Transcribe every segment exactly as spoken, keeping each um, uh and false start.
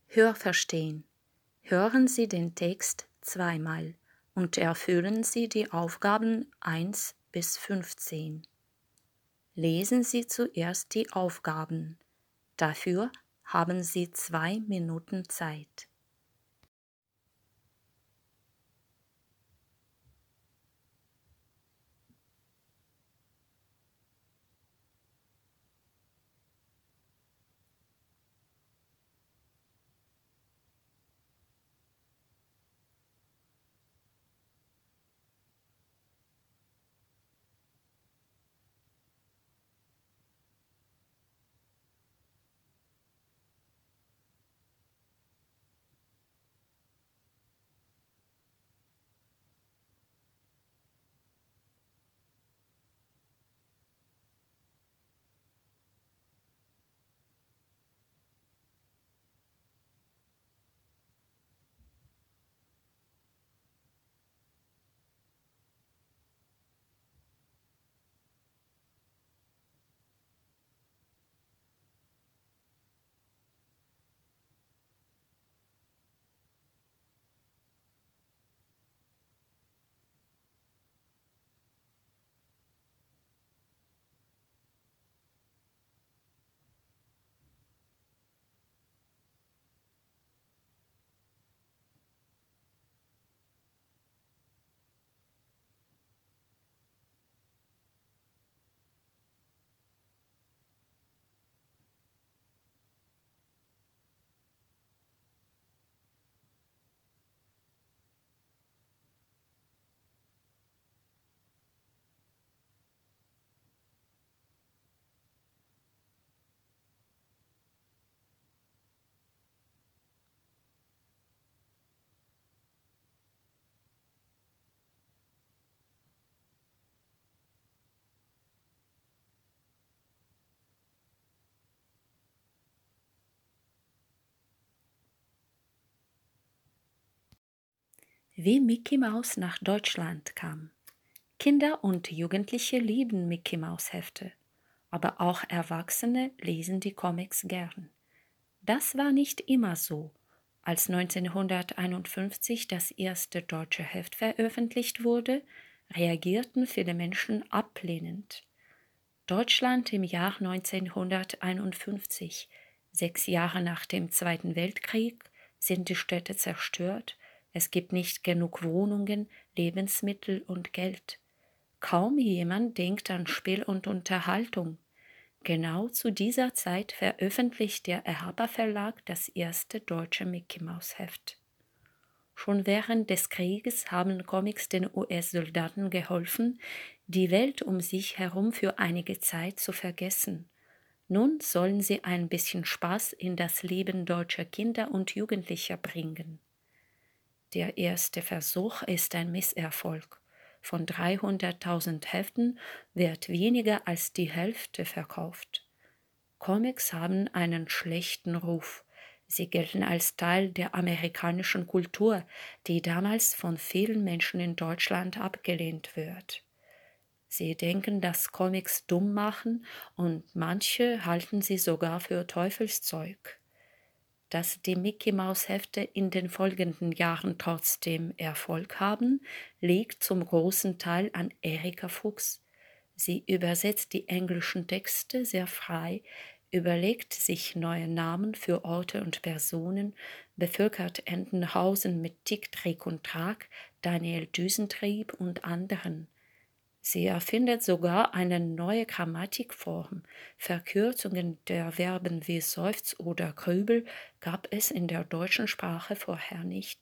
Hörverstehen. Hören Sie den Text zweimal und erfüllen Sie die Aufgaben eins bis fünfzehn. Lesen Sie zuerst die Aufgaben. Dafür haben Sie zwei Minuten Zeit. Wie Mickey Maus nach Deutschland kam. Kinder und Jugendliche lieben Mickey Maus Hefte, aber auch Erwachsene lesen die Comics gern. Das war nicht immer so. Als neunzehnhunderteinundfünfzig das erste deutsche Heft veröffentlicht wurde, reagierten viele Menschen ablehnend. Deutschland im Jahr neunzehnhunderteinundfünfzig, sechs Jahre nach dem Zweiten Weltkrieg, sind die Städte zerstört, es gibt nicht genug Wohnungen, Lebensmittel und Geld. Kaum jemand denkt an Spiel und Unterhaltung. Genau zu dieser Zeit veröffentlicht der Erhaber Verlag das erste deutsche Mickey-Maus-Heft. Schon während des Krieges haben Comics den U S-Soldaten geholfen, die Welt um sich herum für einige Zeit zu vergessen. Nun sollen sie ein bisschen Spaß in das Leben deutscher Kinder und Jugendlicher bringen. Der erste Versuch ist ein Misserfolg. Von dreihunderttausend Heften wird weniger als die Hälfte verkauft. Comics haben einen schlechten Ruf. Sie gelten als Teil der amerikanischen Kultur, die damals von vielen Menschen in Deutschland abgelehnt wird. Sie denken, dass Comics dumm machen und manche halten sie sogar für Teufelszeug. Dass die Mickey-Maus-Hefte in den folgenden Jahren trotzdem Erfolg haben, liegt zum großen Teil an Erika Fuchs. Sie übersetzt die englischen Texte sehr frei, überlegt sich neue Namen für Orte und Personen, bevölkert Entenhausen mit Tick, Trick und Track, Daniel Düsentrieb und anderen. Sie erfindet sogar eine neue Grammatikform. Verkürzungen der Verben wie Seufz oder Grübel gab es in der deutschen Sprache vorher nicht.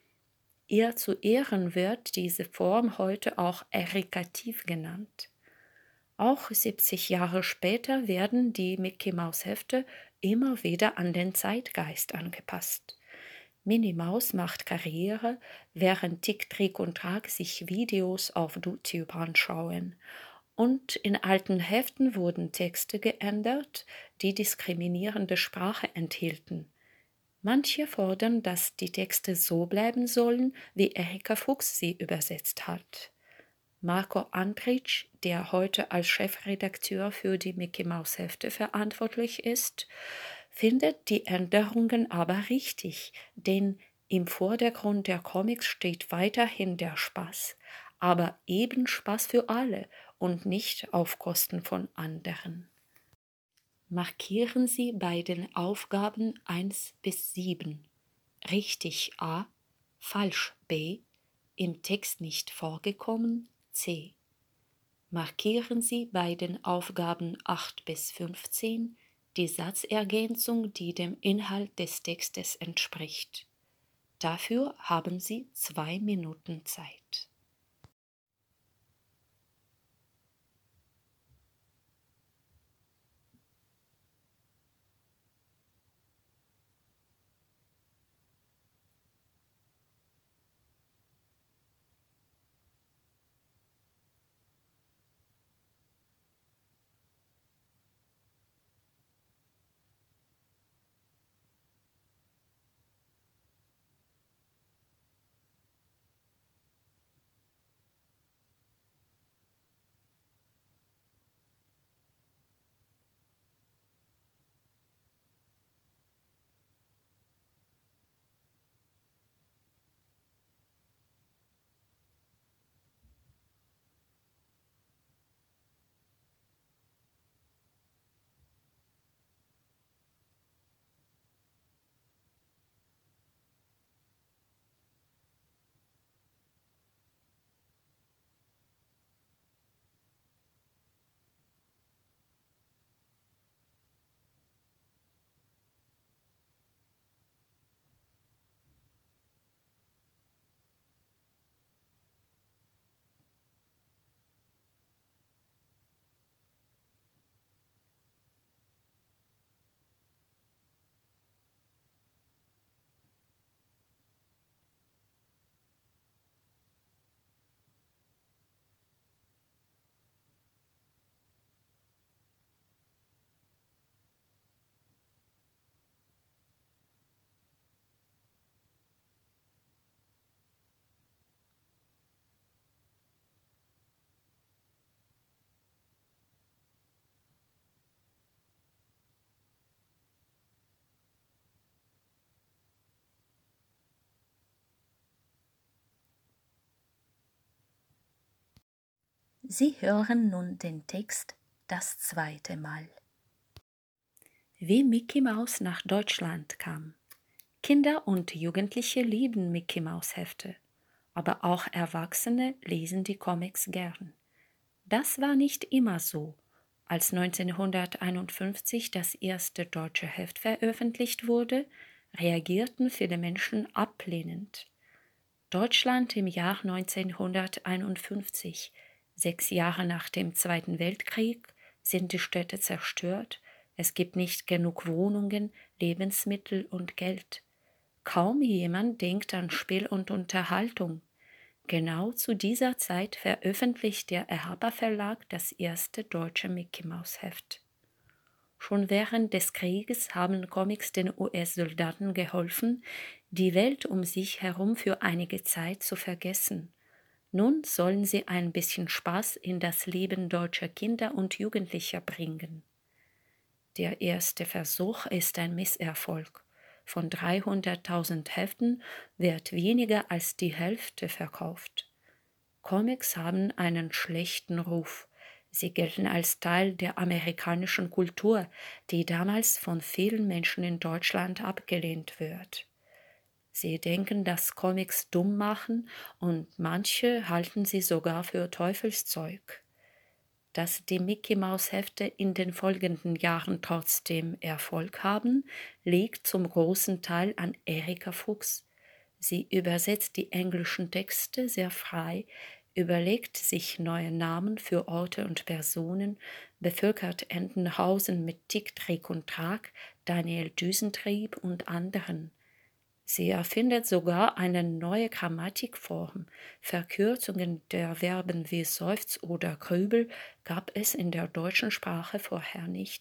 Ihr zu Ehren wird diese Form heute auch Erikativ genannt. Auch siebzig Jahre später werden die Mickey-Maus-Hefte immer wieder an den Zeitgeist angepasst. Minnie Maus macht Karriere, während Tick, Trick und Track sich Videos auf YouTube anschauen. Und in alten Heften wurden Texte geändert, die diskriminierende Sprache enthielten. Manche fordern, dass die Texte so bleiben sollen, wie Erika Fuchs sie übersetzt hat. Marco Andritsch, der heute als Chefredakteur für die Mickey-Maus-Hefte verantwortlich ist, findet die Änderungen aber richtig, denn im Vordergrund der Comics steht weiterhin der Spaß, aber eben Spaß für alle und nicht auf Kosten von anderen. Markieren Sie bei den Aufgaben eins bis sieben richtig A, falsch B, im Text nicht vorgekommen C. Markieren Sie bei den Aufgaben acht bis fünfzehn die Satzergänzung, die dem Inhalt des Textes entspricht. Dafür haben Sie zwei Minuten Zeit. Sie hören nun den Text das zweite Mal. Wie Mickey Maus nach Deutschland kam. Kinder und Jugendliche lieben Mickey Maus Hefte, aber auch Erwachsene lesen die Comics gern. Das war nicht immer so. Als neunzehnhunderteinundfünfzig das erste deutsche Heft veröffentlicht wurde, reagierten viele Menschen ablehnend. Deutschland im Jahr neunzehnhunderteinundfünfzig, sechs Jahre nach dem Zweiten Weltkrieg, sind die Städte zerstört, es gibt nicht genug Wohnungen, Lebensmittel und Geld. Kaum jemand denkt an Spiel und Unterhaltung. Genau zu dieser Zeit veröffentlicht der Erhaber Verlag das erste deutsche Mickey-Maus-Heft. Schon während des Krieges haben Comics den U S-Soldaten geholfen, die Welt um sich herum für einige Zeit zu vergessen. Nun sollen sie ein bisschen Spaß in das Leben deutscher Kinder und Jugendlicher bringen. Der erste Versuch ist ein Misserfolg. Von dreihunderttausend Heften wird weniger als die Hälfte verkauft. Comics haben einen schlechten Ruf. Sie gelten als Teil der amerikanischen Kultur, die damals von vielen Menschen in Deutschland abgelehnt wird. Sie denken, dass Comics dumm machen und manche halten sie sogar für Teufelszeug. Dass die Mickey-Maus-Hefte in den folgenden Jahren trotzdem Erfolg haben, liegt zum großen Teil an Erika Fuchs. Sie übersetzt die englischen Texte sehr frei, überlegt sich neue Namen für Orte und Personen, bevölkert Entenhausen mit Tick, Trick und Track, Daniel Düsentrieb und anderen. Sie erfindet sogar eine neue Grammatikform. Verkürzungen der Verben wie Seufz oder Grübel gab es in der deutschen Sprache vorher nicht.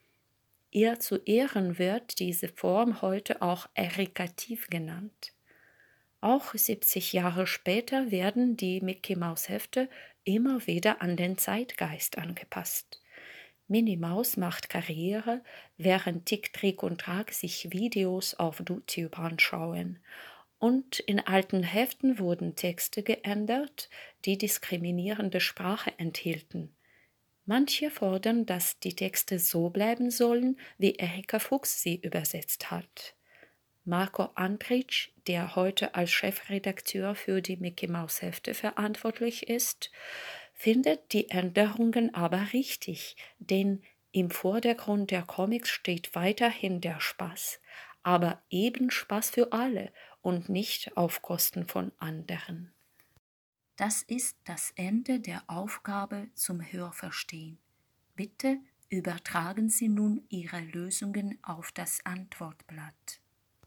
Ihr zu Ehren wird diese Form heute auch Erikativ genannt. Auch siebzig Jahre später werden die Mickey-Maus-Hefte immer wieder an den Zeitgeist angepasst. Minnie Maus macht Karriere, während Tick, Trick und Track sich Videos auf YouTube anschauen. Und in alten Heften wurden Texte geändert, die diskriminierende Sprache enthielten. Manche fordern, dass die Texte so bleiben sollen, wie Erika Fuchs sie übersetzt hat. Marco Andritsch, der heute als Chefredakteur für die Mickey-Maus-Hefte verantwortlich ist, findet die Änderungen aber richtig, denn im Vordergrund der Comics steht weiterhin der Spaß, aber eben Spaß für alle und nicht auf Kosten von anderen. Das ist das Ende der Aufgabe zum Hörverstehen. Bitte übertragen Sie nun Ihre Lösungen auf das Antwortblatt.